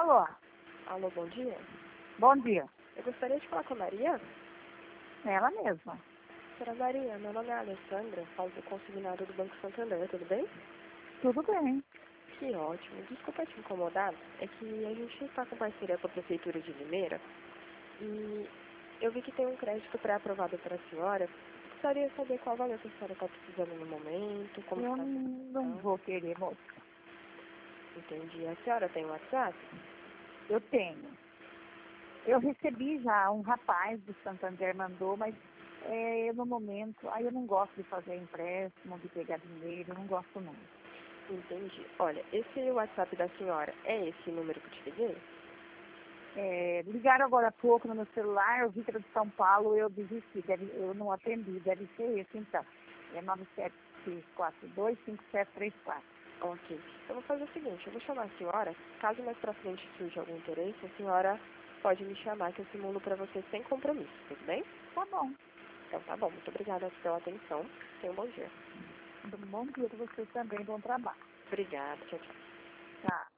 Alô? Alô, bom dia. Bom dia. Eu gostaria de falar com a Maria. Ela mesma. Senhora Maria, meu nome é Alessandra, falo do consignado do Banco Santander, tudo bem? Tudo bem. Que ótimo. Desculpa te incomodar, é que a gente está com parceria com a Prefeitura de Limeira e eu vi que tem um crédito pré-aprovado para a senhora. Gostaria de saber qual valor que a senhora está precisando no momento, como Eu está a não situação. vou querer, moça. Entendi. A senhora tem WhatsApp? Eu tenho. Eu recebi já, um rapaz do Santander mandou, mas no momento, aí eu não gosto de fazer empréstimo, de pegar dinheiro, eu não gosto não. Entendi. Olha, esse WhatsApp da senhora é esse número que eu te liguei? Ligaram agora há pouco no meu celular, eu vi que era de São Paulo, eu desisti, eu não atendi, deve ser esse então. É 976425734. Ok. Eu vou fazer o seguinte, eu vou chamar a senhora, caso mais pra frente surja algum interesse, a senhora pode me chamar que eu simulo pra você sem compromisso, tudo bem? Tá bom. Então tá bom, muito obrigada pela atenção. Tenha um bom dia. Bom dia para você também, bom trabalho. Obrigada, tchau, tchau. Tá.